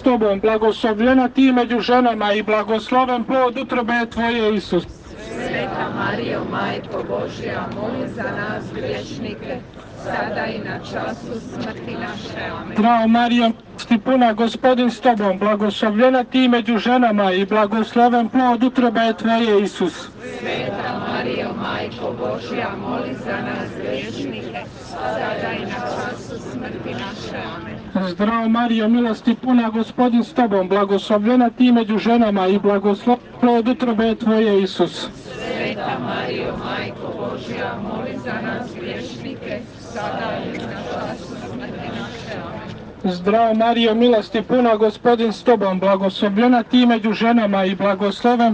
tobom, blagoslovljena ti među ženama i blagosloven plod utrobe tvoje, Isus. Sveta Marijo, Majko Božja, moli za nas griješnike, sada i na času smrti naše. Amen. Zdravo Marijo, milosti puna, Gospodin s tobom, blagoslovljena ti među ženama i blagosloven plod utrobe tvoje, Isus. Sveta Marijo, Majko Božja, moli za nas griješnike, sada i na času smrti naše. Amen. Zdravo Marijo, milosti puna, Gospodin s tobom, blagoslovljena ti među ženama i blagosloven plod utrobe tvoje, Isus. Sveta Marijo, Majko Božja, moli za nas griješnike, sada i na času smrti naše. Amen. Zdravo Marijo, milosti puna, Gospodin s tobom, blagoslovljena ti među ženama i blagosloven